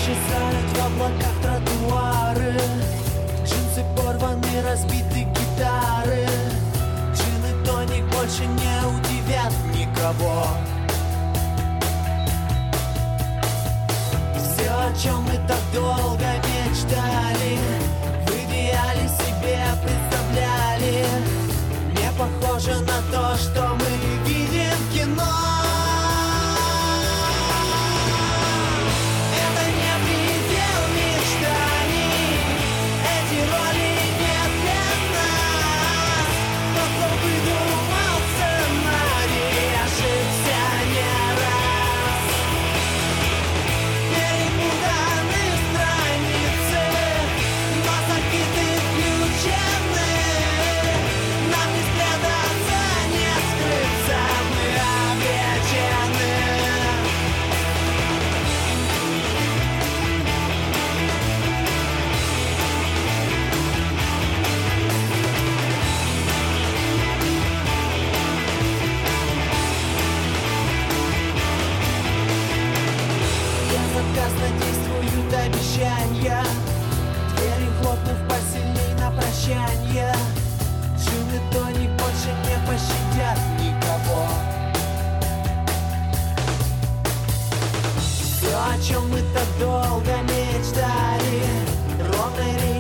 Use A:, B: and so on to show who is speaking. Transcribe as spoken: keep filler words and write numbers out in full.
A: исчезают в облаках тротуары. Джинсы порваны, разбиты гитары. Джин и тоник больше не удивят никого. Все, о чем мы так долго мечтали, в идеале себе представляли, не похоже на то, что мы видим в кино. Действуют обещания, двери хлопнув посильней на прощанье. Джин и тоник больше не пощадят никого. Все, о чем мы так долго мечтали, ровной речью